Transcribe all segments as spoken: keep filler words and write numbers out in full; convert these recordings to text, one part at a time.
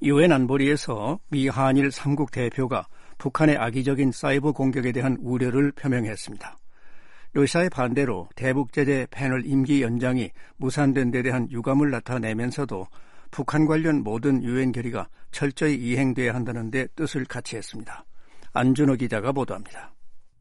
유엔 안보리에서 미 한일 삼국 대표가 북한의 악의적인 사이버 공격에 대한 우려를 표명했습니다. 러시아의 반대로 대북제재 패널 임기 연장이 무산된 데 대한 유감을 나타내면서도 북한 관련 모든 유엔 결의가 철저히 이행돼야 한다는 데 뜻을 같이 했습니다. 안준호 기자가 보도합니다.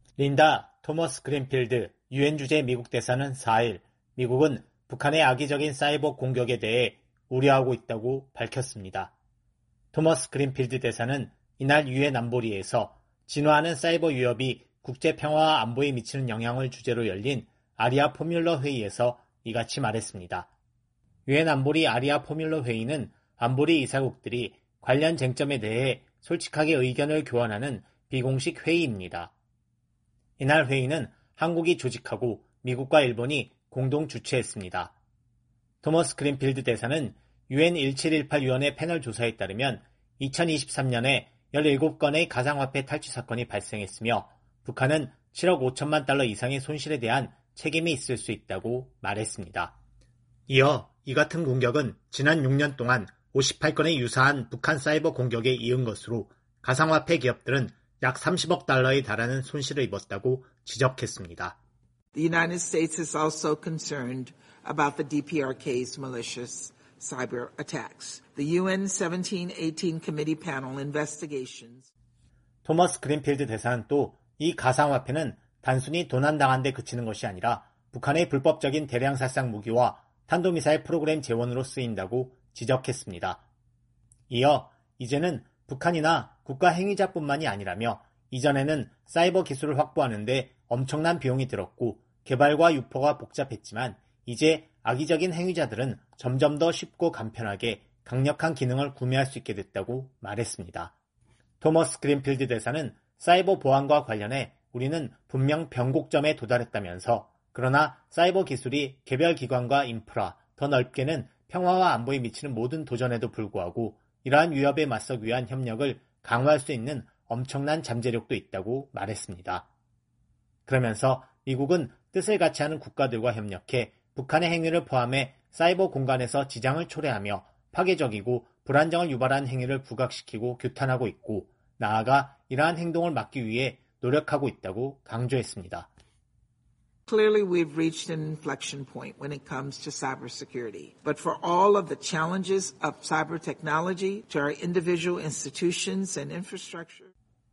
린다 토머스 그린필드 유엔 주재 미국 대사는 사 일 미국은 북한의 악의적인 사이버 공격에 대해 우려하고 있다고 밝혔습니다. 토머스 그린필드 대사는 이날 유엔 안보리에서 진화하는 사이버 위협이 국제 평화와 안보에 미치는 영향을 주제로 열린 아리아 포뮬러 회의에서 이같이 말했습니다. 유엔 안보리 아리아 포뮬러 회의는 안보리 이사국들이 관련 쟁점에 대해 솔직하게 의견을 교환하는 비공식 회의입니다. 이날 회의는 한국이 조직하고 미국과 일본이 공동 주최했습니다. 토머스 그린필드 대사는 유엔 일칠일팔 위원회 패널 조사에 따르면 이천이십삼 년에 열일곱 건의 가상화폐 탈취 사건이 발생했으며 북한은 칠억 오천만 달러 이상의 손실에 대한 책임이 있을 수 있다고 말했습니다. 이어 이 같은 공격은 지난 육 년 동안 오십팔 건의 유사한 북한 사이버 공격에 이은 것으로 가상화폐 기업들은 약 삼십억 달러에 달하는 손실을 입었다고 지적했습니다. The United States is also concerned about the 디피아르케이's malicious cyber attacks. The 유엔 seventeen eighteen Committee Panel investigations. 토머스 그린필드 대사는 또 이 가상화폐는 단순히 도난당한 데 그치는 것이 아니라 북한의 불법적인 대량 살상 무기와 탄도미사일 프로그램 재원으로 쓰인다고 지적했습니다. 이어 이제는 북한이나 국가 행위자뿐만이 아니라며 이전에는 사이버 기술을 확보하는 데 엄청난 비용이 들었고 개발과 유포가 복잡했지만 이제 악의적인 행위자들은 점점 더 쉽고 간편하게 강력한 기능을 구매할 수 있게 됐다고 말했습니다. 토머스 그린필드 대사는 사이버 보안과 관련해 우리는 분명 변곡점에 도달했다면서 그러나 사이버 기술이 개별 기관과 인프라, 더 넓게는 평화와 안보에 미치는 모든 도전에도 불구하고 이러한 위협에 맞서기 위한 협력을 강화할 수 있는 엄청난 잠재력도 있다고 말했습니다. 그러면서 미국은 뜻을 같이 하는 국가들과 협력해 북한의 행위를 포함해 사이버 공간에서 지장을 초래하며 파괴적이고 불안정을 유발한 행위를 부각시키고 규탄하고 있고 나아가 이러한 행동을 막기 위해 노력하고 있다고 강조했습니다. Clearly, we've reached an inflection point when it comes to cybersecurity. But for all of the challenges of cyber technology to our individual institutions and infrastructure.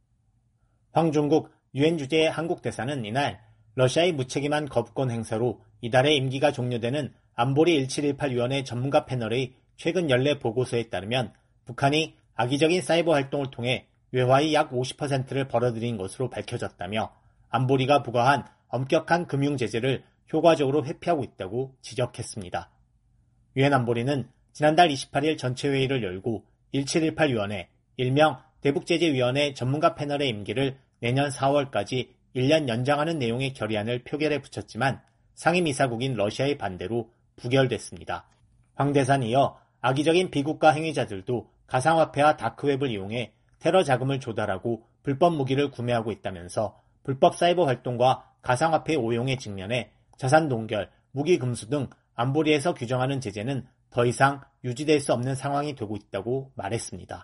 황중국 유엔 주재의 한국 대사는 이날 러시아의 무책임한 거부권 행사로 이달에 임기가 종료되는 안보리 일칠일팔 위원회 전문가 패널의 최근 연례 보고서에 따르면 북한이 악의적인 사이버 활동을 통해 외화의 약 오십 퍼센트를 벌어들인 것으로 밝혀졌다며 안보리가 부과한 엄격한 금융 제재를 효과적으로 회피하고 있다고 지적했습니다. 유엔 안보리는 지난달 이십팔 일 전체 회의를 열고 일칠일팔 위원회, 일명 대북제재위원회 전문가 패널의 임기를 내년 사월까지 일 년 연장하는 내용의 결의안을 표결에 붙였지만 상임이사국인 러시아의 반대로 부결됐습니다. 황 대사는 이어 악의적인 비국가 행위자들도 가상화폐와 다크웹을 이용해 테러 자금을 조달하고 불법 무기를 구매하고 있다면서 불법 사이버 활동과 가상화폐 오용에 직면해 자산 동결, 무기 금수 등 안보리에서 규정하는 제재는 더 이상 유지될 수 없는 상황이 되고 있다고 말했습니다.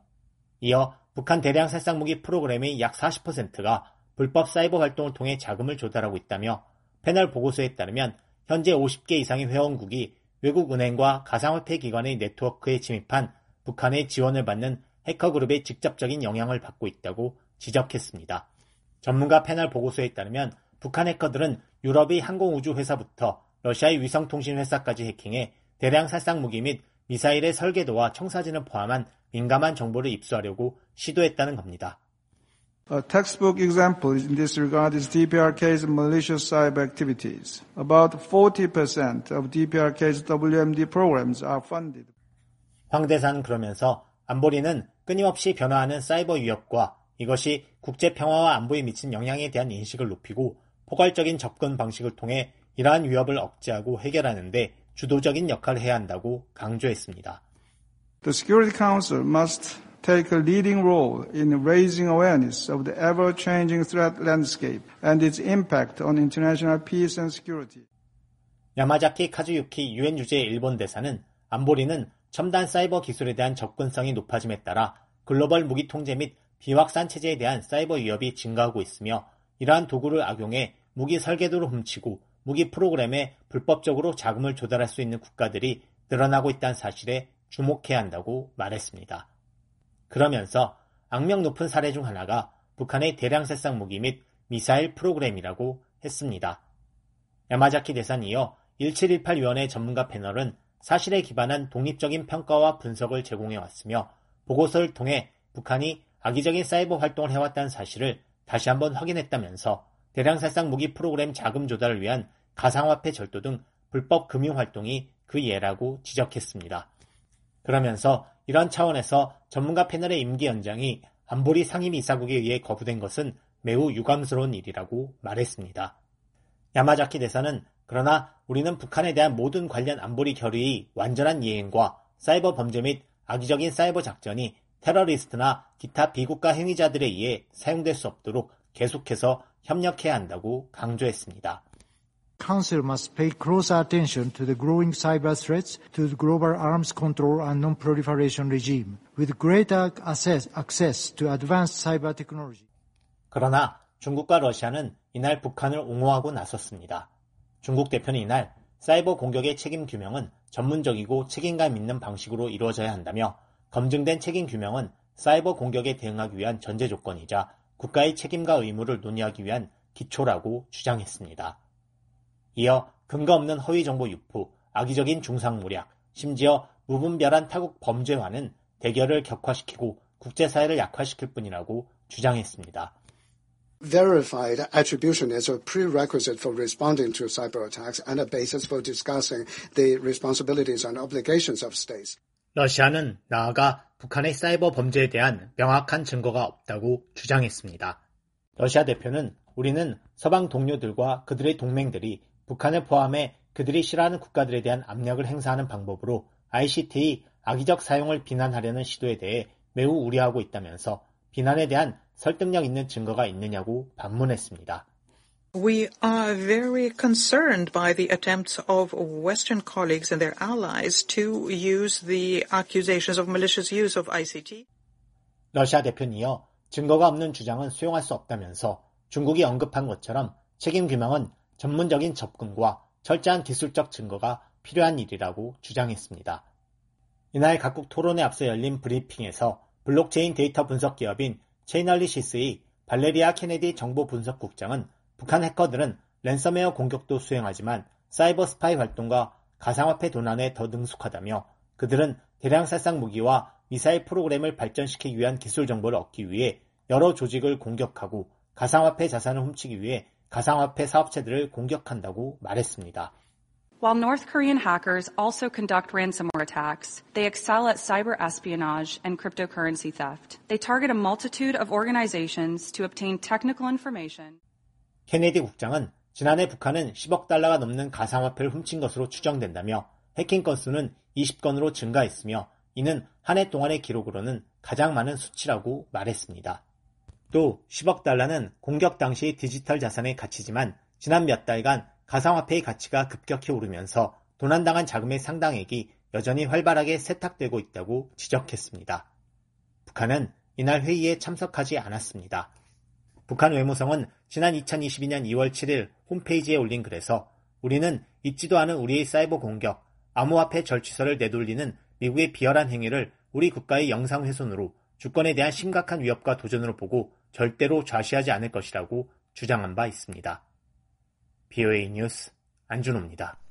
이어 북한 대량 살상무기 프로그램의 약 사십 퍼센트가 불법 사이버 활동을 통해 자금을 조달하고 있다며 패널 보고서에 따르면 현재 오십 개 이상의 회원국이 외국 은행과 가상화폐 기관의 네트워크에 침입한 북한의 지원을 받는 해커그룹의 직접적인 영향을 받고 있다고 지적했습니다. 전문가 패널 보고서에 따르면 북한 해커들은 유럽의 항공우주회사부터 러시아의 위성통신회사까지 해킹해 대량 살상무기 및 미사일의 설계도와 청사진을 포함한 민감한 정보를 입수하려고 시도했다는 겁니다. A textbook example in this regard is 디피아르케이's malicious cyber activities. About forty percent of 디피아르케이's 더블유엠디 programs are funded. 황 대사는 그러면서 안보리는 끊임없이 변화하는 사이버 위협과 이것이 국제 평화와 안보에 미친 영향에 대한 인식을 높이고 포괄적인 접근 방식을 통해 이러한 위협을 억제하고 해결하는 데 주도적인 역할을 해야 한다고 강조했습니다. The Security Council must take a leading role in raising awareness of the ever-changing threat landscape and its impact on international peace and security. 야마자키 카즈유키 유엔 주재 일본 대사는 안보리는 첨단 사이버 기술에 대한 접근성이 높아짐에 따라 글로벌 무기 통제 및 비확산 체제에 대한 사이버 위협이 증가하고 있으며 이러한 도구를 악용해 무기 설계도를 훔치고 무기 프로그램에 불법적으로 자금을 조달할 수 있는 국가들이 늘어나고 있다는 사실에 주목해야 한다고 말했습니다. 그러면서 악명 높은 사례 중 하나가 북한의 대량 살상 무기 및 미사일 프로그램이라고 했습니다. 야마자키 대사는 이어 일칠일팔 위원회 전문가 패널은 사실에 기반한 독립적인 평가와 분석을 제공해왔으며 보고서를 통해 북한이 악의적인 사이버 활동을 해왔다는 사실을 다시 한번 확인했다면서 대량 살상 무기 프로그램 자금 조달을 위한 가상화폐 절도 등 불법 금융 활동이 그 예라고 지적했습니다. 그러면서 이런 차원에서 전문가 패널의 임기 연장이 안보리 상임이사국에 의해 거부된 것은 매우 유감스러운 일이라고 말했습니다. 야마자키 대사는 그러나 우리는 북한에 대한 모든 관련 안보리 결의의 완전한 이행과 사이버 범죄 및 악의적인 사이버 작전이 테러리스트나 기타 비국가 행위자들에 의해 사용될 수 없도록 계속해서 협력해야 한다고 강조했습니다. Council must pay close attention to the growing cyber threats to the global arms control and non-proliferation regime, with greater access, access to advanced cyber technology. 그러나 중국과 러시아는 이날 북한을 옹호하고 나섰습니다. 중국 대표는 이날 사이버 공격의 책임 규명은 전문적이고 책임감 있는 방식으로 이루어져야 한다며 검증된 책임 규명은 사이버 공격에 대응하기 위한 전제 조건이자 국가의 책임과 의무를 논의하기 위한 기초라고 주장했습니다. 이어 근거 없는 허위 정보 유포, 악의적인 중상모략, 심지어 무분별한 타국 범죄와는 대결을 격화시키고 국제사회를 약화시킬 뿐이라고 주장했습니다. Verified attribution is a prerequisite for responding to cyber attacks and a basis for discussing the responsibilities and obligations of states. 러시아는 나아가 북한의 사이버 범죄에 대한 명확한 증거가 없다고 주장했습니다. 러시아 대표는 우리는 서방 동료들과 그들의 동맹들이 북한을 포함해 그들이 싫어하는 국가들에 대한 압력을 행사하는 방법으로 아이씨티의 악의적 사용을 비난하려는 시도에 대해 매우 우려하고 있다면서 비난에 대한 설득력 있는 증거가 있느냐고 반문했습니다. We are very concerned by the attempts of Western colleagues and their allies to use the accusations of malicious use of 아이씨티. 러시아 대표는 이어 증거가 없는 주장은 수용할 수 없다면서 중국이 언급한 것처럼 책임 규명은 전문적인 접근과 철저한 기술적 증거가 필요한 일이라고 주장했습니다. 이날 각국 토론에 앞서 열린 브리핑에서 블록체인 데이터 분석 기업인 체이널리시스의 발레리아 케네디 정보분석국장은 북한 해커들은 랜섬웨어 공격도 수행하지만 사이버 스파이 활동과 가상화폐 도난에 더 능숙하다며 그들은 대량 살상 무기와 미사일 프로그램을 발전시키기 위한 기술 정보를 얻기 위해 여러 조직을 공격하고 가상화폐 자산을 훔치기 위해 가상화폐 사업체들을 공격한다고 말했습니다. While North Korean hackers also conduct ransomware attacks, they excel at cyber espionage and cryptocurrency theft. They target a multitude of organizations to obtain technical information. 케네디 국장은 지난해 북한은 십억 달러가 넘는 가상화폐를 훔친 것으로 추정된다며 해킹 건수는 이십 건으로 증가했으며 이는 한 해 동안의 기록으로는 가장 많은 수치라고 말했습니다. 또 십억 달러는 공격 당시 디지털 자산의 가치지만 지난 몇 달간 가상화폐의 가치가 급격히 오르면서 도난당한 자금의 상당액이 여전히 활발하게 세탁되고 있다고 지적했습니다. 북한은 이날 회의에 참석하지 않았습니다. 북한 외무성은 지난 이천이십이년 이월 칠일 홈페이지에 올린 글에서 우리는 잊지도 않은 우리의 사이버 공격, 암호화폐 절취설을 내돌리는 미국의 비열한 행위를 우리 국가의 영상훼손으로 주권에 대한 심각한 위협과 도전으로 보고 절대로 좌시하지 않을 것이라고 주장한 바 있습니다. 비오에이 뉴스 안준호입니다.